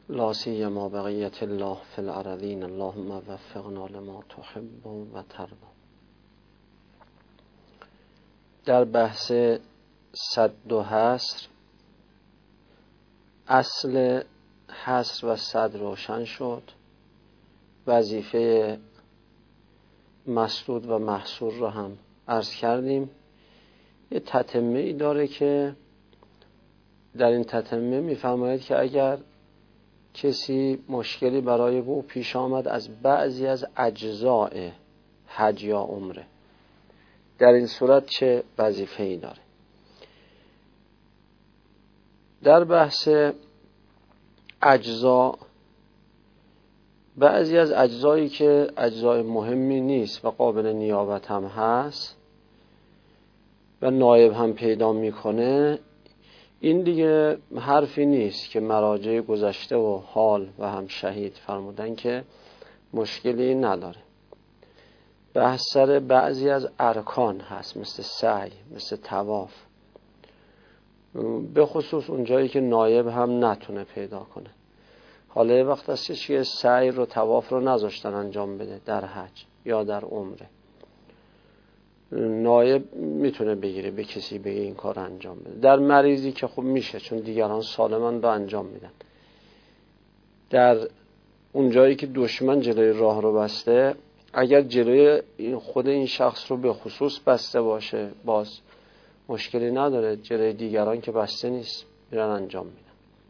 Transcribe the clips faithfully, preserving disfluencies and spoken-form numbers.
لا سیما بقیت الله فی الارضین اللهم وفقنا لما تحب و ترضی. در بحث سد و حصر اصل حصر و سد روشن شد. وظیفه مسدود و محصور رو هم عرض کردیم. یه تتمه ای داره که در این تتمه میفرماید که اگر کسی مشکلی برای او پیش آمد از بعضی از اجزاء حج یا عمره، در این صورت چه وظیفه‌ای داره؟ در بحث اجزا، بعضی از اجزایی که اجزای مهمی نیست و قابل نیابت هم هست و نایب هم پیدا میکنه، این دیگه حرفی نیست که مراجع گذشته و حال و هم شهید فرمودن که مشکلی نداره. بحث سر بعضی از ارکان هست، مثل سعی، مثل طواف، به خصوص اونجایی که نایب هم نتونه پیدا کنه. حالا یه وقت هستش که سعی رو طواف رو نذاشتن انجام بده در حج یا در عمره، نایب میتونه بگیره به کسی بگه این کار انجام بده. در مریضی که خب میشه، چون دیگران سالمن رو انجام میدن. در اونجایی که دشمن جلوی راه رو بسته، اگر جلوی خود این شخص رو به خصوص بسته باشه باز مشکلی نداره، جلوی دیگران که بسته نیست میرن انجام میدن.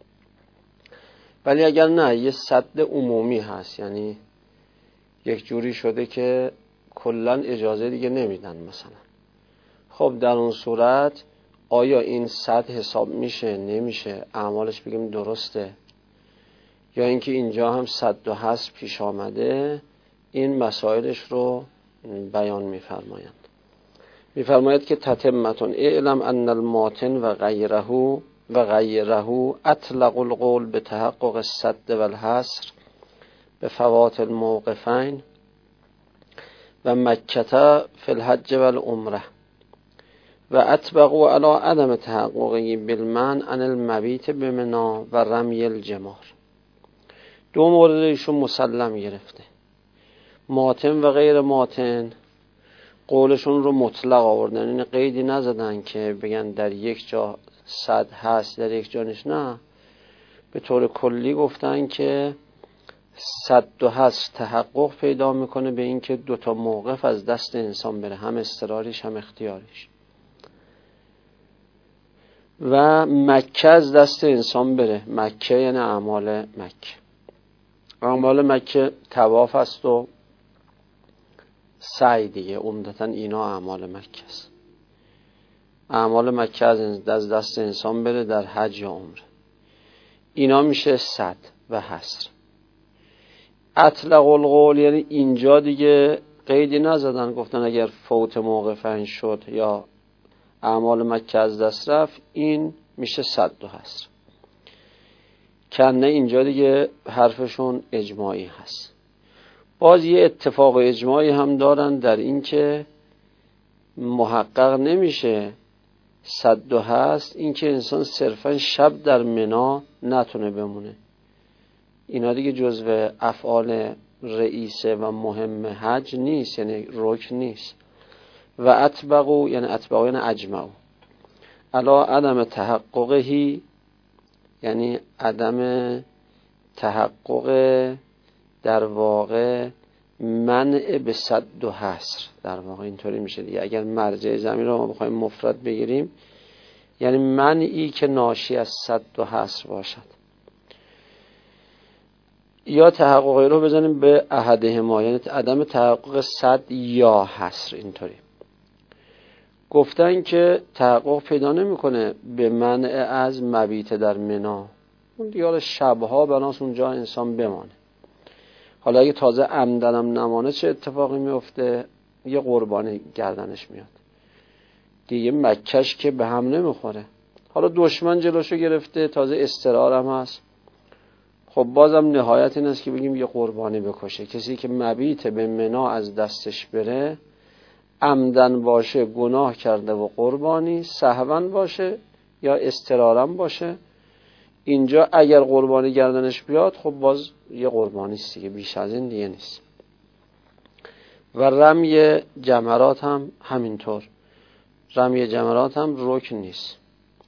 ولی اگر نه، یه سد عمومی هست، یعنی یک جوری شده که کلن اجازه دیگه نمیدن مثلا، خب در اون صورت آیا این سد حساب میشه نمیشه، اعمالش بگیم درسته، یا اینکه اینجا هم سد و حصر پیش آمده، این مسائلش رو بیان میفرمایند. میفرماید که تتمتون اعلم ان الماتن و غیره و غیره اطلق القول به تحقق السد و الحصر به فوات الموقفین و مکته فی الحج و العمره و اطبقوا علی عدم تحققی بالمنع عن المبیت بمنا و رمی الجمار. دو مورد ایشون مسلم گرفته. ماتن و غیر ماتن قولشون رو مطلق آوردن، این قیدی نزدن که بگن در یک جا صد هست در یک جا نیست، نه، به طور کلی گفتن که صد و هست تحقق پیدا میکنه به این که دوتا موقف از دست انسان بره، هم اضطراریش هم اختیاریش، و مکه از دست انسان بره. مکه یعنی اعمال مکه. اعمال مکه طواف است و سعی دیگه، عمدتاً اینا اعمال مکه است. اعمال مکه از دست انسان بره در حج یا عمره، اینا میشه صد و حصر. اطلق القول یعنی اینجا دیگه قیدی نزدن، گفتن اگر فوت موقفین شد یا اعمال مکه از دست رفت، این میشه صد و حصر. کنه اینجا دیگه حرفشون اجماعی هست. باز یه اتفاق اجماعی هم دارن در این که محقق نمیشه صد و هست این که انسان صرفا شب در منا نتونه بمونه. اینا دیگه جزو افعال رئیسه و مهم حج نیست، یعنی رکن نیست. و اتبقو یعنی اتبقو یعنی اجمعو علا عدم تحققهی، یعنی عدم تحقق در واقع منع به صد و حصر، در واقع اینطوری میشه دیگه. اگر مرجع زمین رو ما بخوایم مفرد بگیریم، یعنی منعی که ناشی از صد و حصر باشد. یا تحققی رو بزنیم به احدهما، یعنی عدم تحقق صد یا حصر. اینطوری گفتن که تحقق پیدا نمیکنه به منع از مبیت در منا، اون دیگه شبها بناس اونجا انسان بمانه. حالا اگه تازه عمدنم نمانه چه اتفاقی میفته؟ یه قربانی گردنش میاد دیگه، مکش که به هم نمیخوره. حالا دشمن جلوشو گرفته، تازه استرارم هست، خب بازم نهایت این است که بگیم یه قربانی بکشه. کسی که مبیت به منا از دستش بره، عمدن باشه گناه کرده و قربانی، سهون باشه یا استرارم باشه، اینجا اگر قربانی گردنش بیاد خب باز یه قربانی است دیگه، بیش از این دیگه نیست. و رمی جمرات هم همینطور، رمی جمرات هم رکن نیست.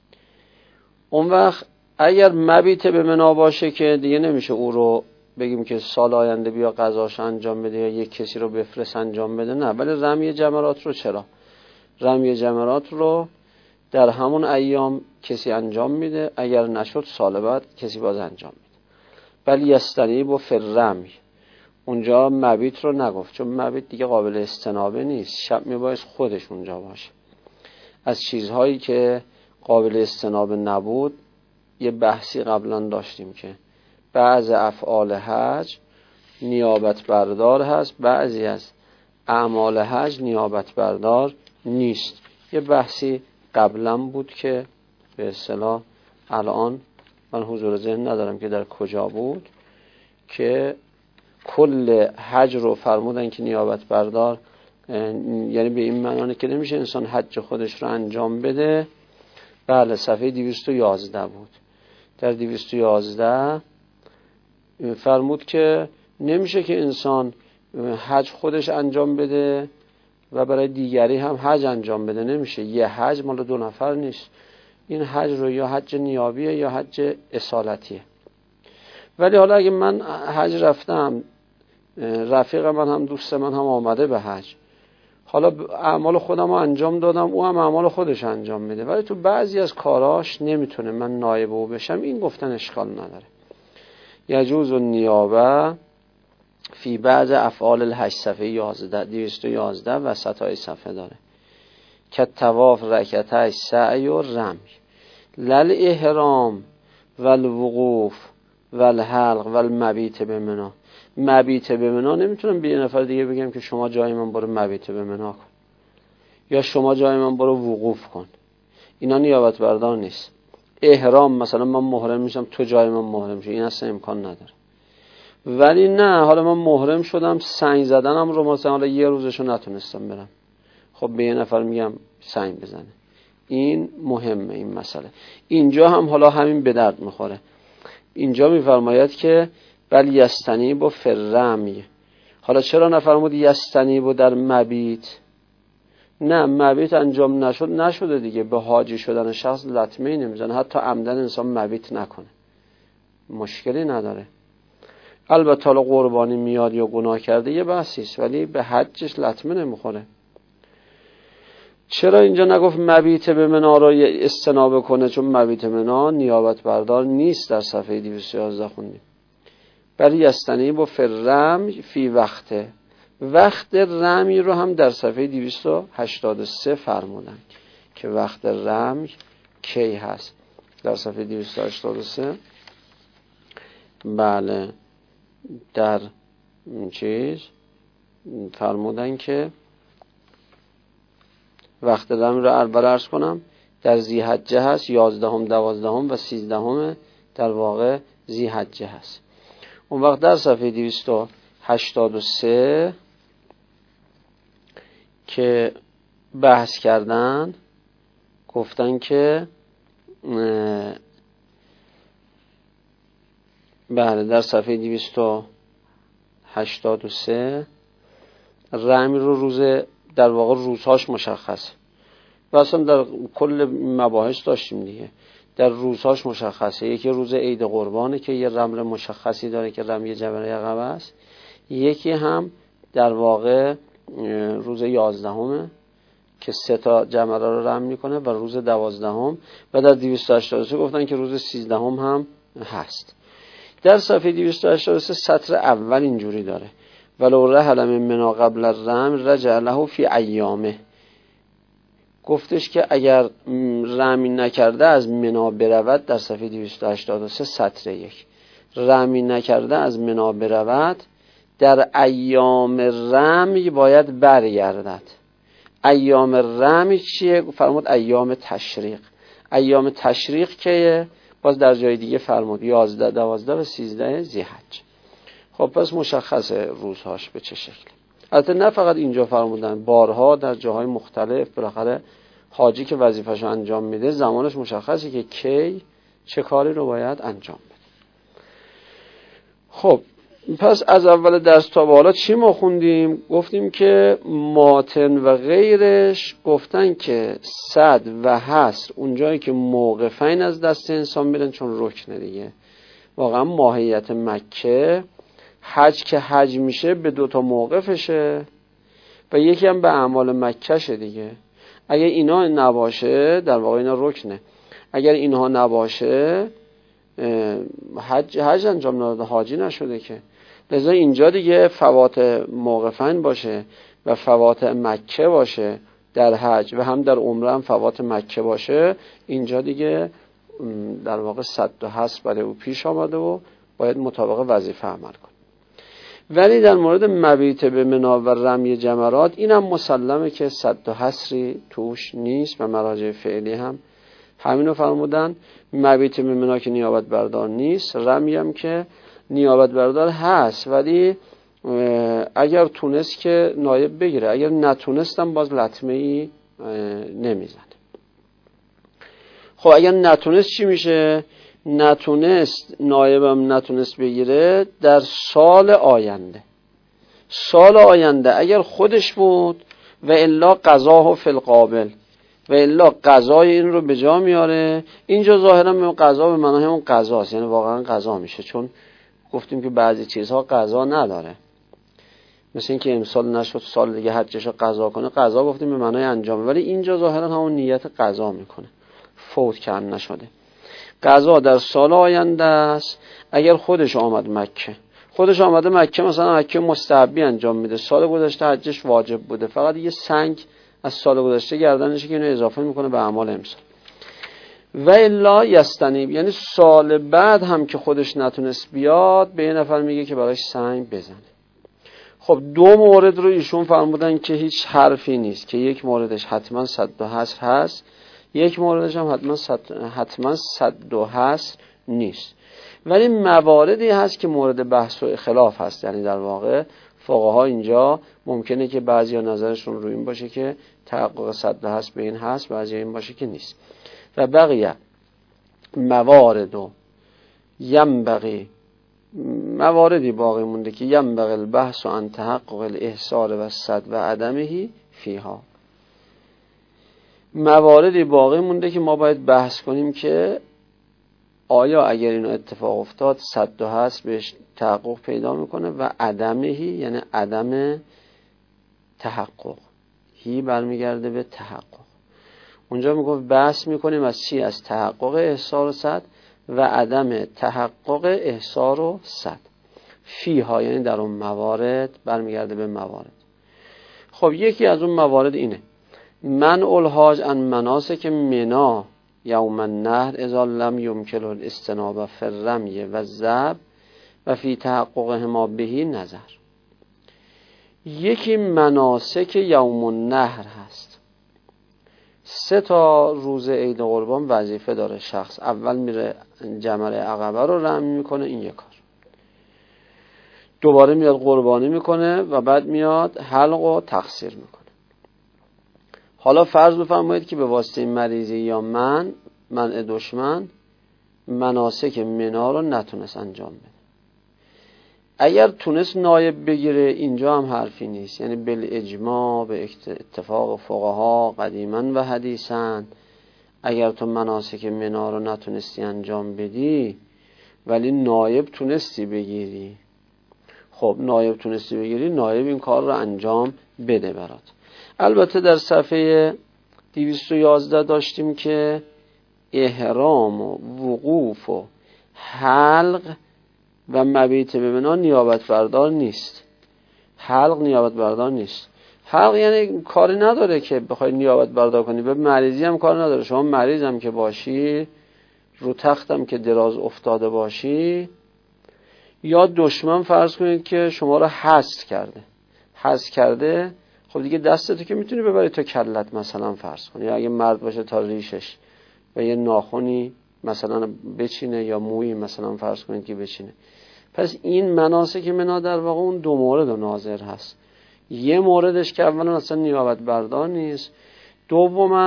اون وقت اگر مبیت به منا باشه که دیگه نمیشه او رو بگیم که سال آینده بیا قضاش انجام بده یا یک کسی رو بفرست انجام بده، نه. ولی رمی جمرات رو چرا؟ رمی جمرات رو در همون ایام کسی انجام میده، اگر نشد سال بعد کسی باز انجام میده. ولی یستنیب و فرمی، اونجا مبیت رو نگفت، چون مبیت دیگه قابل استنابه نیست، شب میباید خودش اونجا باشه. از چیزهایی که قابل استنابه نبود یه بحثی قبلا داشتیم که بعض افعال حج نیابت بردار هست، بعضی از اعمال حج نیابت بردار نیست. یه بحثی قبلا بود که به اصطلاح الان من حضور ذهن ندارم که در کجا بود، که کل حج رو فرمودن که نیابت بردار، یعنی به این معنی که نمیشه انسان حج خودش رو انجام بده. بله، صفحه دویست و یازده بود. در دویست و یازده فرمود که نمیشه که انسان حج خودش انجام بده و برای دیگری هم حج انجام بده، نمیشه. یه حج مال دو نفر نیست، این حج رو یا حج نیابیه یا حج اصالتیه. ولی حالا اگه من حج رفتم، رفیق من هم دوست من هم آمده به حج، حالا اعمال خودم رو انجام دادم، او هم اعمال خودش انجام میده، ولی تو بعضی از کاراش نمیتونه من نایب او بشم، این گفتن اشکال نداره. یجوز النیابه فی بعض افعال الحج، صفحه یازده دویست و یازده وسطای صفحه داره که طواف رکعتای سعی و رمی لل احرام والوقوف والحلق والمبیت به منا. مبیت به منا نمیتونم به یه نفر دیگه بگم که شما جای من برو مبیت به منا کن یا شما جای من برو وقوف کن، اینا نیابت بردار نیست. احرام مثلا من محرم میشم تو جای من محرم شی، این اصلا امکان نداره. ولی نه، حالا من محرم شدم سنگ زدنم رو مثلا حالا یه روزشو نتونستم برم، خب به یه نفر میگم سنگ بزنه، این مهمه این مسئله. اینجا هم حالا همین به درد میخوره. اینجا میفرماید که بل یستنیب و فرمی. حالا چرا نفرمود یستنیب و در مبیت؟ نه، مبیت انجام نشد نشده دیگه، به حاجی شدن شخص لطمه نمیزنه، حتی عمدن انسان مبیت نکنه مشکلی نداره. البته حالا قربانی میاد یا گناه کرده یه بحثیست، ولی به حجش لطمه نمیخوره. چرا اینجا نگفت مبیت به منا رو استنابه کنه؟ چون مبیت منا نیابت بردار نیست. در صفحه دویست و یازده خوندیم بلی یستنیب و فرم فی وقته، وقت رمی رو هم در صفحه دویست و هشتاد و سه فرمودن که وقت رمی کی هست. در صفحه دویست و هشتاد و سه بله در چیز فرمودن که وقت رمی رو اربر عرض کنم در ذی‌حجه هست، یازدهم دوازدهم و سیزدهم در واقع ذی‌حجه هست. اون وقت در صفحه دویست و هشتاد و سه که بحث کردن گفتن که بله در صفحه دویست و هشتاد و سه رمی رو روز در واقع روزهاش مشخصه و اصلا در کل مباحث داشتیم دیگه، در روزهاش مشخصه. یکی روز عید قربانه که یه رمل مشخصی داره که رمی جمره عقبه است، یکی هم در واقع روز یازدهمه که سه تا جمره رو رم میکنه و روز دوازدهم، و در دویست و هشتاد و سه گفتن که روز سیزدهم هم هست. در صفحه دویست و هشتاد و سه سطر اول اینجوری داره ولو رحل من منا قبل الرم رجع له فی ایامه. گفتش که اگر رمی نکرده از منا برود، در صفحه دویست و هشتاد و سه سطر یک، رمی نکرده از منا برود در ایام رمی باید برگردد. ایام رمی چیه؟ فرمود ایام تشریق. ایام تشریق که باز در جای دیگه فرمود یازده دوازده و سیزده ذی‌حجه. خب پس مشخصه روزهاش به چه شکل. البته نه فقط اینجا فرمودن، بارها در جاهای مختلف بالاخره حاجی که وظیفه‌شو انجام میده زمانش مشخصه که کی چه کاری رو باید انجام بده. خب پس از اول درس تا به حالا چی ما خوندیم؟ گفتیم که ماتن و غیرش گفتن که صد و حصر اونجایی که موقفین از دست انسان میرن، چون رکنه دیگه. واقعا ماهیت مکه حج که حج میشه به دوتا موقفشه و یکی هم به اعمال مکهشه دیگه. اگر اینا نباشه در واقع اینا رکنه، اگر اینها نباشه حج حج انجام نداده، حاجی نشده که. لذا اینجا دیگه فوات موقفین باشه و فوات مکه باشه در حج و هم در عمره هم فوات مکه باشه، اینجا دیگه در واقع صد و حصر برای او پیش آمده و باید مطابق وظیفه عمل کنه. ولی در مورد مبیت به منا و رمی جمرات اینم مسلمه که صد و حصری توش نیست و مراجع فعلی هم همینو فرمودن. مبیت به منا که نیابت بردار نیست، رمی هم که نیابت بردار هست، ولی اگر تونست که نایب بگیره، اگر نتونستم باز لطمه ای نمیزنه. خب اگر نتونست چی میشه؟ نتونست نایبم نتونست بگیره در سال آینده. سال آینده اگر خودش بود و الا قضاه فی القابل، و الا قضای این رو به جا میاره. اینجا ظاهرا به قضا به معنای اون قضاست، یعنی واقعا قضا میشه، چون گفتیم که بعضی چیزها قضا نداره، مثل این که امسال نشد سال دیگه حجش رو قضا کنه، قضا گفتیم به معنای انجامه، ولی اینجا ظاهرا همون نیت قضا میکنه، فوت کرد نشده. قضا در سال آینده است. اگر خودش آمد مکه، خودش آمده مکه، مثلا مکه مستحبی انجام میده، سال گذشته حجش واجب بوده، فقط یه سنگ از سال گذشته گردنشه که اینو اضافه میکنه به اعمال امسال. و الا یستنیب، یعنی سال بعد هم که خودش نتونست بیاد به یه نفر میگه که براش سنگ بزنه. خب دو مورد رو ایشون فرمودن که هیچ حرفی نیست، که یک موردش حتما صد و حصر هست، یک موردش هم حتما صد حتما صد و حصر نیست. ولی مواردی هست که مورد بحث و خلاف هست، یعنی در واقع فقها اینجا ممکنه که بعضیا نظرشون روی این باشه که تحقق صد و حصر به این هست، بعضیا این باشه که نیست. و بقیه موارد و ینبغی، مواردی باقی مونده که ینبغی البحث و عن تحقق الاحصار و صد و عدمه فیها، مواردی باقی مونده که ما باید بحث کنیم که آیا اگر اینو اتفاق افتاد صد و حصر بهش تحقق پیدا میکنه و عدمه یعنی عدم تحقق، هی برمیگرده به تحقق. اونجا میگفت بحث میکنیم از چی؟ از تحقق احصار و صد و عدم تحقق احصار و صد فیها، یعنی در اون موارد، برمیگرده به موارد. خب یکی از اون موارد اینه منع الحاج عن مناسک منا یوم النحر اذا لم یمکن الاستنابه فی الرمی و الذبح و فی تحققهما بهی نظر. یکی مناسک یوم النحر هست. سه تا روز عید قربان وظیفه داره شخص. اول میره جمره عقبه رو رمی میکنه، این یک کار. دوباره میاد قربانی میکنه و بعد میاد حلق و تقصیر میکنه. حالا فرض بفرمایید که به واسطه مریضی یا من منع دشمن مناسک منا رو نتونست انجام بده. اگر تونست نایب بگیره اینجا هم حرفی نیست، یعنی بالاجماع به اتفاق فقها قدیما و حدیثا اگر تو مناسک منا رو نتونستی انجام بدی ولی نایب تونستی بگیری، خب نایب تونستی بگیری، نایب این کار رو انجام بده برات. البته در صفحه دویست و یازده داشتیم که احرام و وقوف و حلق و مبیت به منا نیابت بردار نیست. حلق نیابت بردار نیست. حلق یعنی کاری نداره که بخوای نیابت بردار کنی، به مریضی هم کار نداره. شما مریض هم که باشی، رو تختم که دراز افتاده باشی، یا دشمن فرض کنید که شما رو حسد کرده حسد کرده خب دیگه دستتو که میتونی ببری تا کلت مثلا فرض کنی، یا اگه مرد باشه تا ریشش و یه ناخنی مثلا بچینه یا مویی مثلا فرض کنید که بچینه. پس این مناسک منا در واقع اون دو مورد ناظر هست. یه موردش که اولا اصلا نیابت بردار نیست، دوما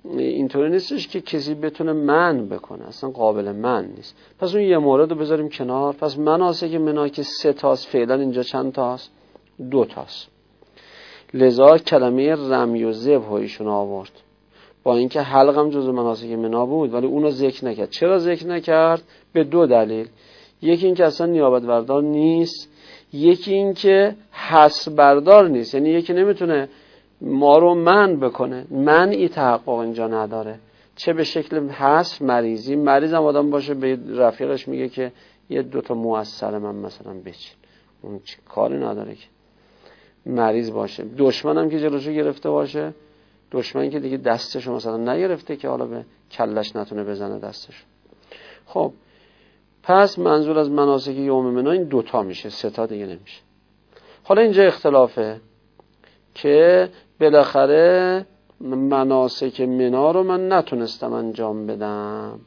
اینطوری نیستش که کسی بتونه من بکنه، اصلا قابل من نیست. پس اون یه مورد رو بذاریم کنار. پس مناسک منا که سه تاست، فعلا اینجا چند تاست؟ دو تاست. لذا کلمه رمی و ذبح ایشون آورد، با اینکه حلق هم جزو مناسک منا بود ولی اونو ذکر نکرد. چرا ذکر نکرد؟ به دو دلیل. یکی این که اصلا نیابت بردار نیست، یکی این که حصر بردار نیست، یعنی یکی نمیتونه ما رو من بکنه. من ای تحقق اینجا نداره، چه به شکل حصر مریضی. مریض هم آدم باشه به رفیقش میگه که یه دوتا موثر من مثلا بچین، اون چه کاری نداره که مریض باشه. دشمن هم که جلوشو گرفته باشه، دشمن که دیگه دستشو مثلا نگرفته که حالا به کلش نتونه بزنه دستشو. خب پس منظور از مناسک یوم منا این دوتا میشه، سه تا دیگه نمیشه. حالا اینجا اختلافه که بالاخره مناسک منا رو من نتونستم انجام بدم.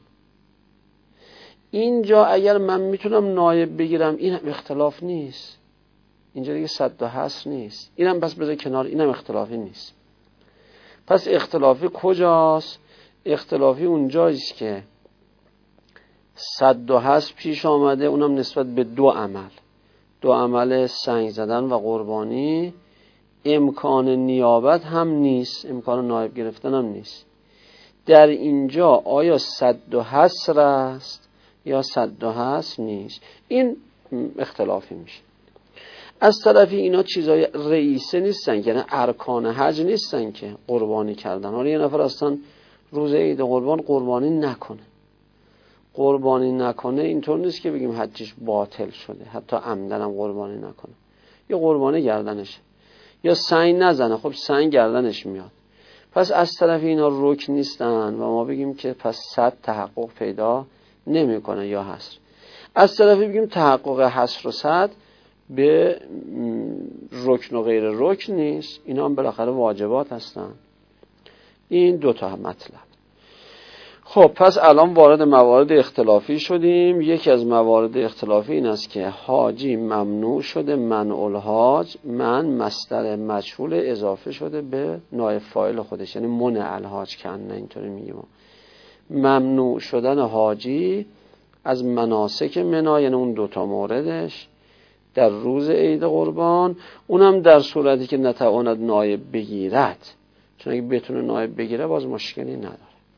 اینجا اگر من میتونم نایب بگیرم این هم اختلاف نیست، اینجا دیگه صد و حصر نیست. اینم بس بذار کنار، اینم اختلافی نیست. پس اختلافی کجاست؟ اختلافی اونجاییست که صد و حصر پیش آمده، اونم نسبت به دو عمل، دو عمل سنگ زدن و قربانی. امکان نیابت هم نیست، امکان نایب گرفتن هم نیست. در اینجا آیا صد و حصر است یا صد و حصر نیست؟ این اختلافی میشه. از طرفی اینا چیزای رئیسه نیستن، یعنی ارکان حج نیستن که قربانی کردن. حالا یه نفر اصلا روز عید قربان قربانی نکنه، قربانی نکنه اینطور نیست که بگیم حجش باطل شده، حتی عمدن هم قربانی نکنه، یا قربانی گردنشه، یا سنگ نزنه، خب سنگ گردنش میاد. پس از طرف اینا رکن نیستن و ما بگیم که پس صد تحقق پیدا نمیکنه یا حصر. از طرفی بگیم تحقق حصر و صد به رکن و غیر رکن نیست، اینا هم بالاخره واجبات هستن. این دوتا مطلب. خب پس الان وارد موارد اختلافی شدیم. یکی از موارد اختلافی این است که حاجی ممنوع شده، منع الحاج، من مصدر مجهول اضافه شده به نایب فاعل خودش، یعنی منع الحاج کنه، اینطوری میگیم. ممنوع شدن حاجی از مناسک منا، یعنی اون دوتا موردش در روز عید قربان، اونم در صورتی که نتواند نایب بگیرد، چون اگه بتونه نایب بگیره باز مشکلی نداره.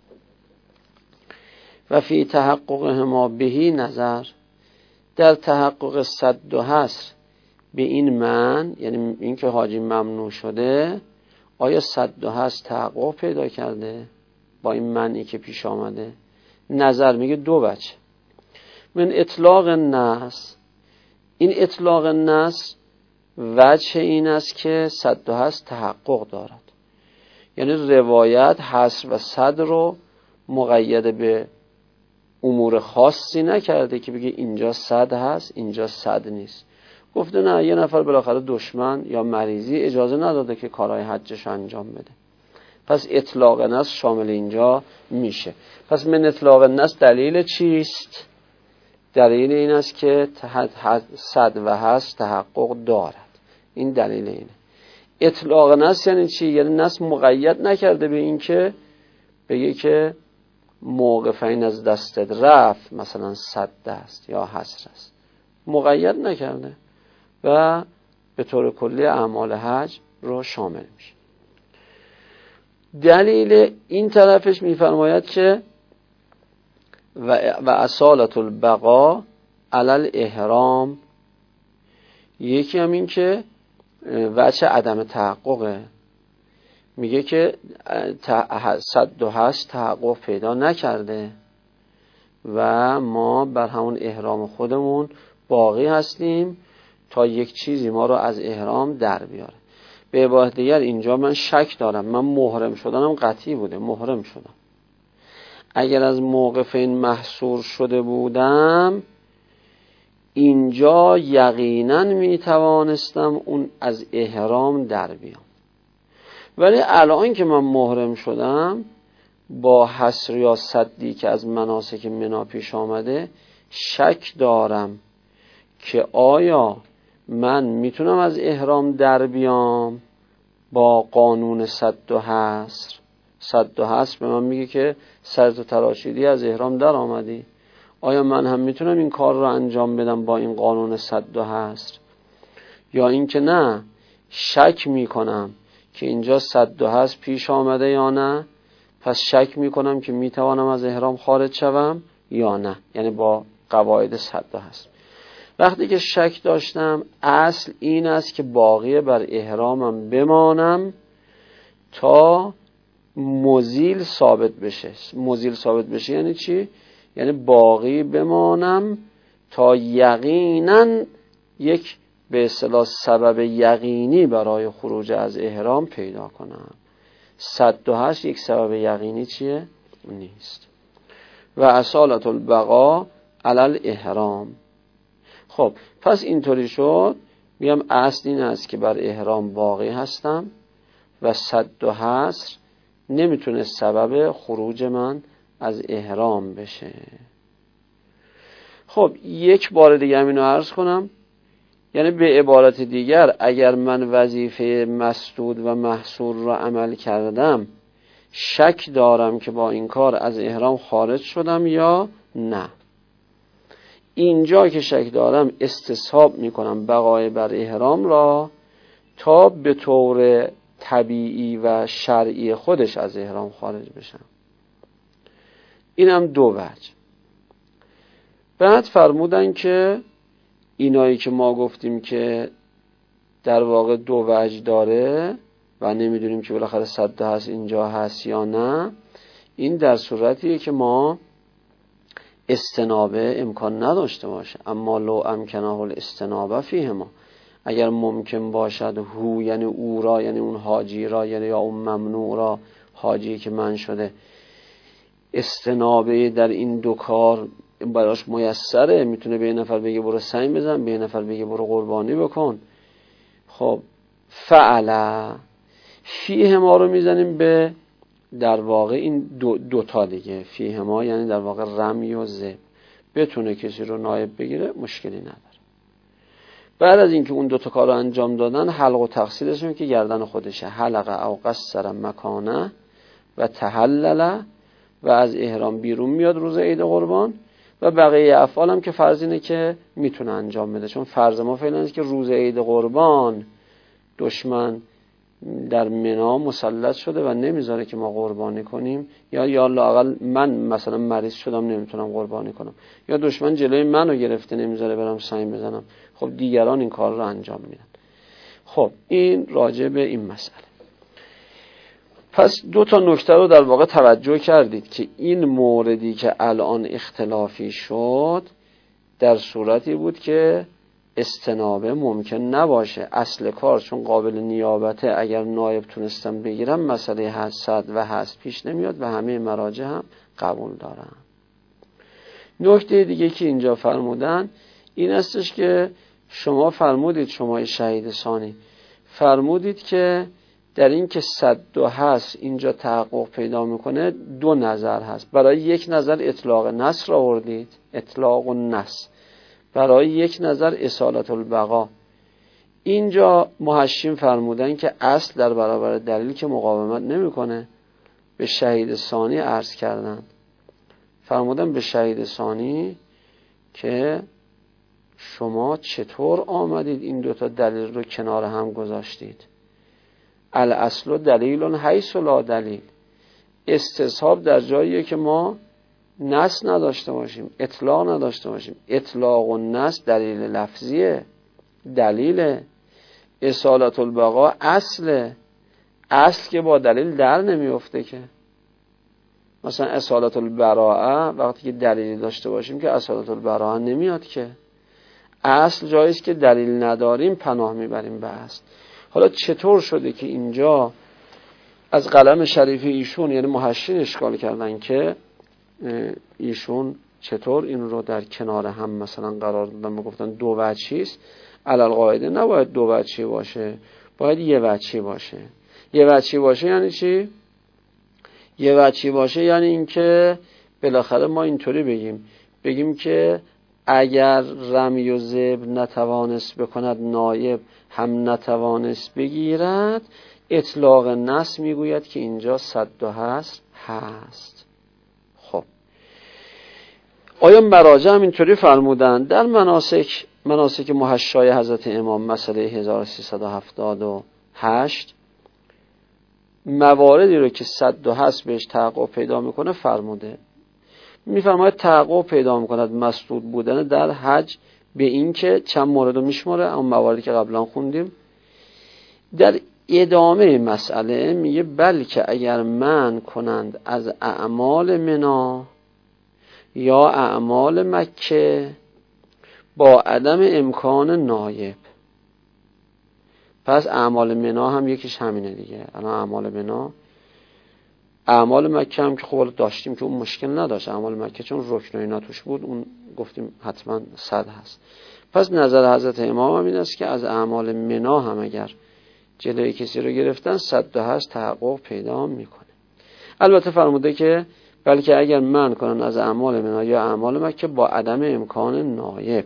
و فی تحقق هما بهی نظر، در تحقق صد و حصر به این من، یعنی این که حاجی ممنوع شده، آیا صد و حصر تحقق پیدا کرده با این منعی که پیش آمده؟ نظر میگه دو بچه. من اطلاق النص، این اطلاق النص وجه این است که صد و حصر تحقق دارد، یعنی روایت حصر و صد رو مقید به امور خاصی نکرده که بگه اینجا صد هست اینجا صد نیست. گفته نه، یه نفر بالاخره دشمن یا مریضی اجازه نداده که کارهای حجش انجام بده، پس اطلاق نص شامل اینجا میشه. پس من اطلاق نص دلیل چیست؟ دلیل این است که صد و هست تحقق دارد. این دلیل اینه. اطلاق نص یعنی چی؟ یعنی نص مقید نکرده به این که بگه که موقفین از دستت رفت مثلا صد است یا حصر است، مقید نکرده و به طور کلی اعمال حج رو شامل میشه. دلیل این طرفش میفرماید که و و اصالت البقا علل احرام، یکی هم این که وجه عدم تحققه، میگه که صد و هشت تحقق پیدا نکرده و ما بر همون احرام خودمون باقی هستیم تا یک چیزی ما رو از احرام در بیاره. به عبارت دیگر اینجا من شک دارم، من محرم شدنم قطعی بوده، محرم شدم. اگر از موقفین محصور شده بودم اینجا یقینا می توانستم اون از احرام در بیام، ولی الان که من محرم شدم با حصر یا صدی که از مناسک منا پیش آمده شک دارم که آیا من میتونم از احرام در بیام با قانون صد و حصر. صد و هست به من میگه که سرتو تراشیدی از احرام در آمدی. آیا من هم میتونم این کار رو انجام بدم با این قانون صد و هست؟ یا اینکه نه، شک میکنم که اینجا صد و هست پیش آمده یا نه، پس شک میکنم که میتوانم از احرام خارج شوم یا نه، یعنی با قواعد صد و هست. وقتی که شک داشتم، اصل این است که باقی بر احرامم بمانم تا مزیل ثابت بشه. مزیل ثابت بشه یعنی چی؟ یعنی باقی بمانم تا یقینا یک به اصطلاح سبب یقینی برای خروج از احرام پیدا کنم. صد و هشت یک سبب یقینی چیه؟ نیست. و اصالت البقا علی الاحرام. خب پس اینطوری شد، میگم اصل این است که بر احرام باقی هستم و صد و حصر نمیتونه سبب خروج من از احرام بشه. خب یک بار دیگه همینو عرض کنم، یعنی به عبارت دیگر اگر من وظیفه مسدود و محصور را عمل کردم، شک دارم که با این کار از احرام خارج شدم یا نه. اینجا که شک دارم استصحاب میکنم بقای بر احرام را تا به طور طبیعی و شرعی خودش از احرام خارج بشم. اینم دو وجه. بعد فرمودن که اینایی که ما گفتیم که در واقع دو وجه داره و نمیدونیم که بالاخره صد هست اینجا هست یا نه، این در صورتیه که ما استنابه امکان نداشته باشه. اما لو امکنه الاستنابه فیه ما، اگر ممکن باشد هو یعنی او را، یعنی اون حاجی را، یعنی یا اون ممنوع را، حاجی که من شده، استنابه در این دو کار براش میسره، میتونه به یه نفر بگه برو سنگ بزن، به یه نفر بگه برو قربانی بکن. خب فعلا فیه ما رو میزنیم به در واقع این دو, دو تا دیگه. فیه ما یعنی در واقع رمی و ذبح، بتونه کسی رو نایب بگیره مشکلی نداره. بعد از اینکه اون دو تا کار رو انجام دادن، حلق و تقصیرشون که گردن خودشه، حلقه او قصر مکانه و تحلل و از احرام بیرون میاد روز عید قربان، و بقیه افعال هم که فرض اینه که میتونه انجام بده. چون فرض ما فعلا اینه که روز عید قربان دشمن در منی مسلط شده و نمیذاره که ما قربانی کنیم، یا یا لااقل من مثلا مریض شدم نمیتونم قربانی کنم، یا دشمن جلوی منو گرفته نمیذاره برم سنگ بزنم. خب دیگران این کار رو انجام میدن. خب این راجع به این مسئله. پس دو تا نکته رو در واقع توجه کردید که این موردی که الان اختلافی شد در صورتی بود که استنابه ممکن نباشه. اصل کار چون قابل نیابته، اگر نایب تونستم بگیرم مسئله حسد و حس پیش نمیاد و همه مراجع هم قبول دارن. نکته دیگه که اینجا فرمودن این استش که شما فرمودید، شما شهید ثانی فرمودید که در این که صد و هست اینجا تحقق پیدا میکنه دو نظر هست. برای یک نظر اطلاق نص را آوردید، اطلاق و نص. برای یک نظر اصالت البقا. اینجا محشیم فرمودن که اصل در برابر دلیل که مقاومت نمیکنه. به شهید ثانی عرض کردن، فرمودن به شهید ثانی که شما چطور آمدید این دوتا دلیل رو کنار هم گذاشتید؟ الاصل دلیل حیث لا دلیل. استصحاب در جاییه که ما نص نداشته باشیم، اطلاق نداشته باشیم. اطلاق و نص دلیل لفظیه، دلیل. اصالت البقا اصله، اصل که با دلیل در نمیفته که. مثلا اصالت البراءه وقتی که دلیلی داشته باشیم که اصالت البراءه نمیاد که. اصل جاییست که دلیل نداریم پناه میبریم به اصل. حالا چطور شده که اینجا از قلم شریف ایشون یعنی محشین اشکال کردن که ایشون چطور این رو در کنار هم مثلا قرار دادن و گفتن دو وجهیست؟ علل قاعده نباید دو وجهی باشه، باید یه وجهی باشه. یه وجهی باشه یعنی چی؟ یه وجهی باشه یعنی این که بالاخره ما اینطوری بگیم بگیم که اگر رمی و ذبح نتوانست بکند، نایب هم نتوانست بگیرد، اطلاق نص میگوید که اینجا صد و حصر هست. خب آیا مراجع هم اینطوری فرمودن؟ در مناسک مناسک محشای حضرت امام مسئله هزار و سیصد و هفتاد و هشت مواردی رو که صد و حصر بهش تحقق پیدا میکنه فرموده. میفرماید تحقق پیدا میکند مسدود بودن در حج به این که چند مورد رو میشماره، اون مواردی که قبلا خوندیم. در ادامه مسئله میگه بلکه اگر منع کنند از اعمال منا یا اعمال مکه با عدم امکان نایب. پس اعمال منا هم یکیش همینه دیگه. الان اعمال منا، اعمال مکه هم که خب داشتیم که اون مشکل نداشت. اعمال مکه چون رکن و اینا توش بود، اون گفتیم حتما صد هست. پس نظر حضرت امام هم این است که از اعمال منا هم اگر جلوی کسی رو گرفتن صد هست تحقق پیدا میکنه. البته فرموده که بلکه اگر منع کنن از اعمال منا یا اعمال مکه با عدم امکان نایب،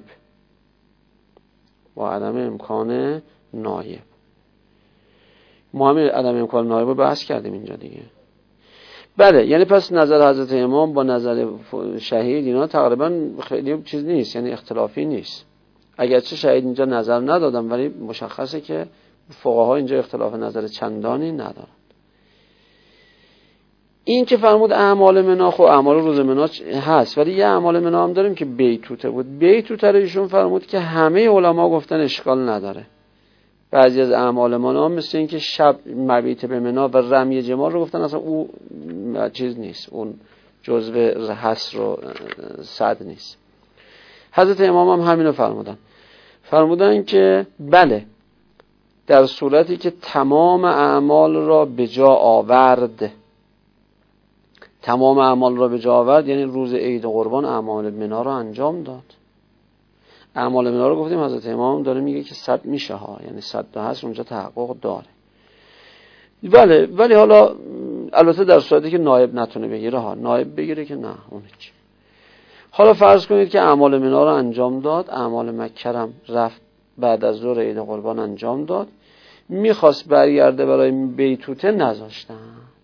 با عدم امکان نایب. ما همین عدم امکان نایب رو بحث کردیم اینجا دیگه. بله، یعنی پس نظر حضرت امام با نظر شهید اینا تقریبا خیلی چیز نیست، یعنی اختلافی نیست. اگرچه شهید اینجا نظر ندادم ولی مشخصه که فقها اینجا اختلاف نظر چندانی ندارن. این که فرمود اعمال منا، خب اعمال روز منا هست ولی یه اعمال منا هم داریم که بیتوته بود. بیتوته رو ایشون فرمود که همه علما گفتن اشکال نداره. بعضی از اعمال منا مثل این که شب مبیت به منا و رمی جمار رو گفتن اصلا او چیز نیست، اون جزو حصر و صد نیست. حضرت امام هم همینو فرمودن. فرمودن که بله، در صورتی که تمام اعمال را به جا آورد، تمام اعمال را به جا آورد یعنی روز عید قربان اعمال منا را انجام داد. اعمال منا رو گفتیم حضرت امام داره میگه که صد میشه ها، یعنی صد تا هست اونجا تحقق داره. بله، ولی حالا البته در صورتی که نایب نتونه بگیره ها، نایب بگیره که نه اون هیچ. حالا فرض کنید که اعمال منا رو انجام داد، اعمال مکه هم رفت بعد از ظهر عید قربان انجام داد، میخواست برگرده برای بیتوته نذاشتن.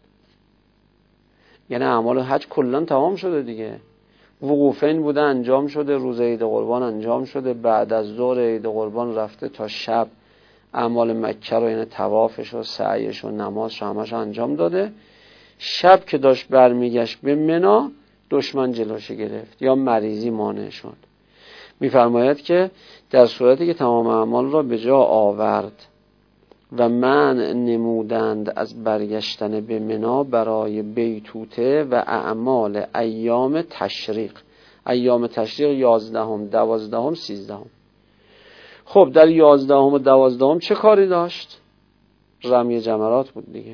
یعنی اعمال حج کلا تمام شده دیگه، وقوفین بوده انجام شده، روز عید قربان انجام شده، بعد از ظهر عید قربان رفته تا شب اعمال مکه رو یعنی طوافش و سعیش و نمازش همش انجام داده. شب که داشت برمیگشت به منا دشمن جلوش گرفت یا مریضی مانع شد. میفرماید که در صورتی که تمام اعمال را به جا آورد و منع نمودند از برگشتن به منا برای بیتوته و اعمال ایام تشریق. ایام تشریق یازدهم، دوازدهم، سیزدهم. خب در یازدهم و دوازدهم چه کاری داشت؟ رمی جمرات بود دیگه.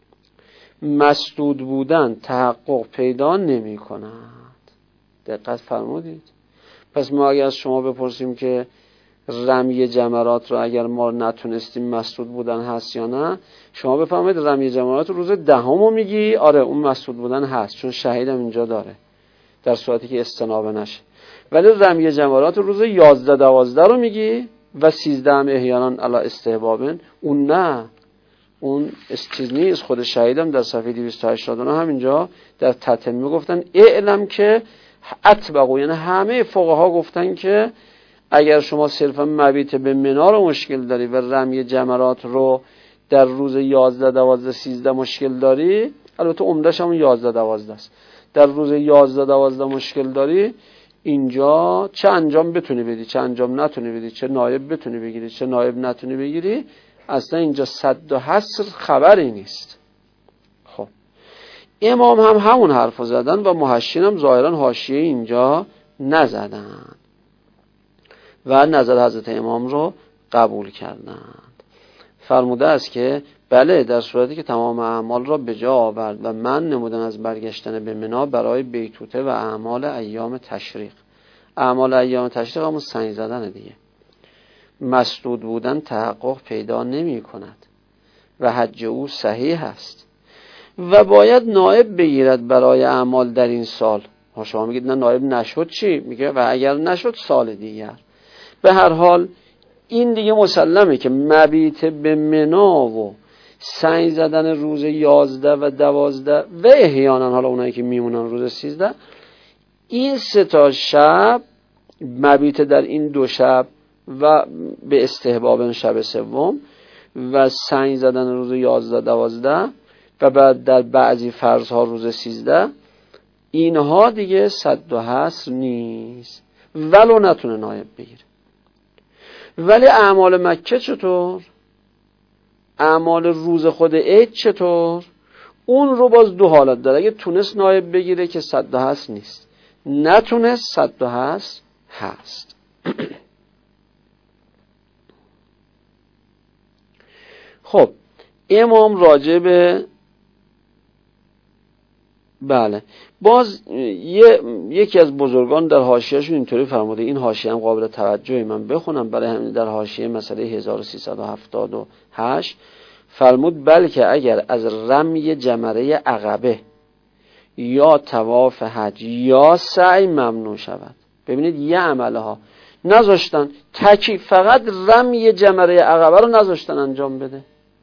مسدود بودن تحقق پیدا نمی کند. دقت فرمودید؟ پس ما اگر از شما بپرسیم که رمی جمرات رو اگر ما نتونستیم مسدود بودن هست یا نه، شما بفهمید رمی جمرات روز دهم رو میگی آره اون مسدود بودن هست چون شهیدم اینجا داره در صورتی که استنابه نشه. ولی رمی جمرات روز یازده دوازده رو میگی و سیزده هم احیانا علی استحبابن، اون نه، اون چیز نیست. خود شهیدم در صفحه دویست و هشتاد و نه همینجا در تتمه گفتن اعلم که اتبقو، یعنی همه فقها گفتن که اگر شما صرفا مبیت به منا رو مشکل داری و رمی جمرات رو در روز یازده دوازده سیزده مشکل داری، البته عمده‌ش هم یازده دوازده است، در روز یازده دوازده مشکل داری، اینجا چه انجام بتونی بدی چه انجام نتونی بدی، چه نایب بتونی بگیری چه نایب نتونی بگیری، اصلا اینجا صد و حصر خبری نیست. خب امام هم همون حرف زدن و محشین هم ظاهرا حاشیه اینجا نزدن و نظر حضرت امام رو قبول کردند. فرموده است که بله، در صورتی که تمام اعمال را به جا آورد و من نمودن از برگشتن به منا برای بیتوته و اعمال ایام تشریق. اعمال ایام تشریق همون سنگ زدن دیگه. مسدود بودن تحقق پیدا نمی کند و حج او صحیح است و باید نائب بگیرد برای اعمال در این سال. شما میگید نه نائب نشد چی؟ میگه و اگر نشد سال دیگر. به هر حال این دیگه مسلمه که مبیت به منا و سنگ زدن روز یازده و دوازده و احیانا حالا اونایی که میمونن روز سیزده، این سه تا شب مبیت در این دو شب و به استحباب شب سوم و سنگ زدن روز یازده دوازده و بعد در بعضی فرضها روز سیزده، اینها دیگه صد و حصر نیست ولو نتونه نایب بگیره. ولی اعمال مکه چطور؟ اعمال روز خود عید چطور؟ اون رو باز دو حالت داره. اگه تونست نایب بگیره که صد و حصر نیست، نتونست صد و حصر هست. خب امام راجع به بله باز یه، یکی از بزرگان در حاشیه‌شون اینطوری فرموده، این حاشیه هم قابل توجهه، من بخونم برای همین. در حاشیه مسئله هزار و سیصد و هفتاد و هشت فرمود بلکه اگر از رمی جمره عقبه یا طواف حج یا سعی ممنوع شود. ببینید یه عمله ها نذاشتن، تکی فقط رمی جمره عقبه رو نذاشتن انجام بده،